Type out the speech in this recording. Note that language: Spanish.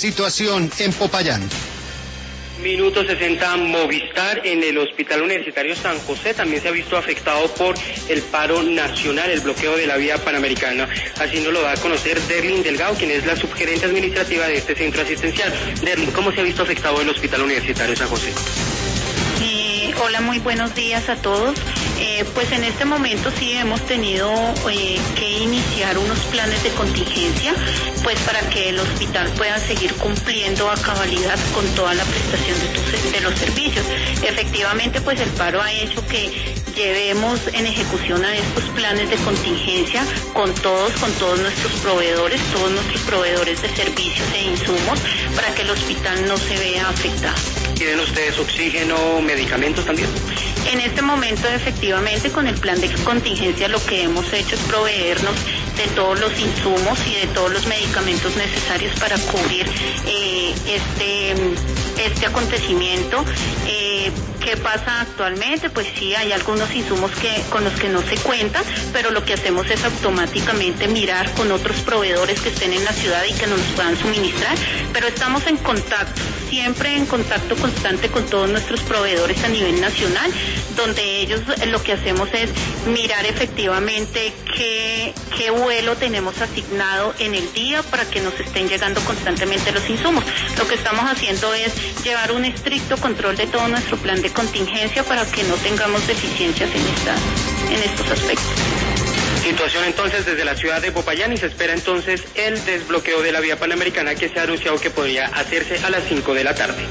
Situación en Popayán. Minuto 60, Movistar en el Hospital Universitario San José también se ha visto afectado por el paro nacional, el bloqueo de la vía panamericana. Así nos lo da a conocer Derlin Delgado, quien es la subgerente administrativa de este centro asistencial. Derlin, ¿cómo se ha visto afectado el Hospital Universitario San José? Hola, muy buenos días a todos. Pues en este momento sí hemos tenido que iniciar unos planes de contingencia, pues para que el hospital pueda seguir cumpliendo a cabalidad con toda la prestación de los servicios. Efectivamente, pues el paro ha hecho que llevemos en ejecución a estos planes de contingencia con todos nuestros proveedores de servicios e insumos para que el hospital no se vea afectado. ¿Tienen ustedes oxígeno, medicamentos también? En este momento, efectivamente, con el plan de contingencia lo que hemos hecho es proveernos de todos los insumos y de todos los medicamentos necesarios para cubrir este acontecimiento. ¿Qué pasa actualmente? Pues sí, hay algunos insumos con los que no se cuenta, pero lo que hacemos es automáticamente mirar con otros proveedores que estén en la ciudad y que nos puedan suministrar, pero estamos en contacto, siempre en contacto constante con todos nuestros proveedores a nivel nacional, donde ellos lo que hacemos es mirar efectivamente qué vuelo tenemos asignado en el día para que nos estén llegando constantemente los insumos. Lo que estamos haciendo es llevar un estricto control de todo nuestro plan de contingencia para que no tengamos deficiencias en estos aspectos. Situación entonces desde la ciudad de Popayán, y se espera entonces el desbloqueo de la vía panamericana que se ha anunciado que podría hacerse a las 5 de la tarde.